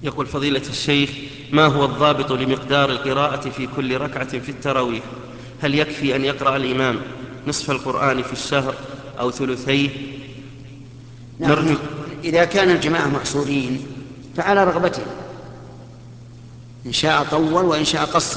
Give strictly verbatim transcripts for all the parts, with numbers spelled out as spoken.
يقول فضيلة الشيخ: ما هو الضابط لمقدار القراءة في كل ركعة في التراويح؟ هل يكفي أن يقرأ الإمام نصف القرآن في الشهر أو ثلثيه؟ نعم، نرجو. إذا كان الجماعة محصورين فعلى رغبته، إن شاء طول وإن شاء قصر.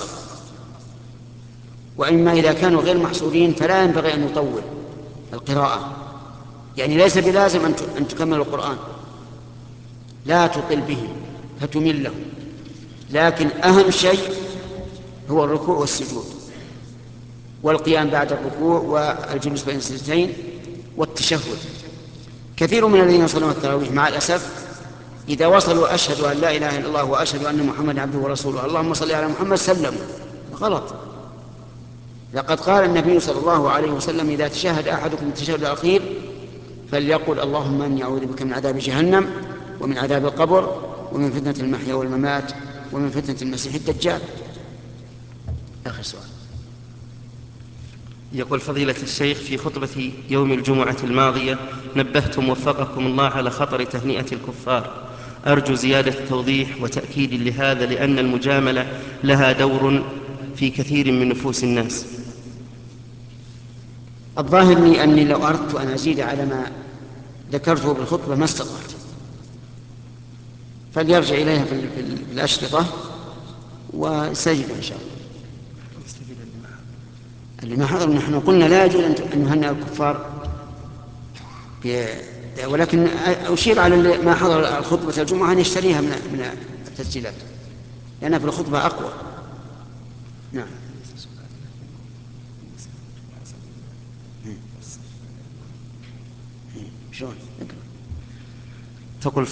وإما إذا كانوا غير محصورين فلا ينبغي أن يطول القراءة، يعني ليس بلازم أن تكمل القرآن، لا تطل به فتمل له، لكن أهم شيء هو الركوع والسجود والقيام بعد الركوع والجلوس بين السجدتين والتشهد. كثير من الذين يصلون التراويح مع الأسف إذا وصلوا أشهد أن لا إله إلا الله وأشهد أن محمد عبده ورسوله اللهم صل على محمد سلموا. غلط. لقد قال النبي صلى الله عليه وسلم: إذا تشهد أحدكم التشهد الأخير فليقل اللهم إني أعوذ بك من عذاب جهنم ومن عذاب القبر ومن فتنة المحيا والممات ومن فتنة المسيح الدجال. آخر سؤال. يقول فضيلة الشيخ: في خطبة يوم الجمعة الماضية نبهتم وفقكم الله على خطر تهنئة الكفار، أرجو زيادة توضيح وتأكيد لهذا، لأن المجاملة لها دور في كثير من نفوس الناس. الظاهر لي أني لو أردت أن أزيد على ما ذكرته بالخطبة ما استطعت، فليرجع إليها في الأشرطة وسيجد إن شاء الله. اللي ما حضر نحن قلنا لا يجوز أن نهنئ الكفار، ولكن أشير على ما حضر الخطبة الجمعة أن يشتريها من التسجيلات لأنها في الخطبة أقوى. نعم. شلون؟ تقول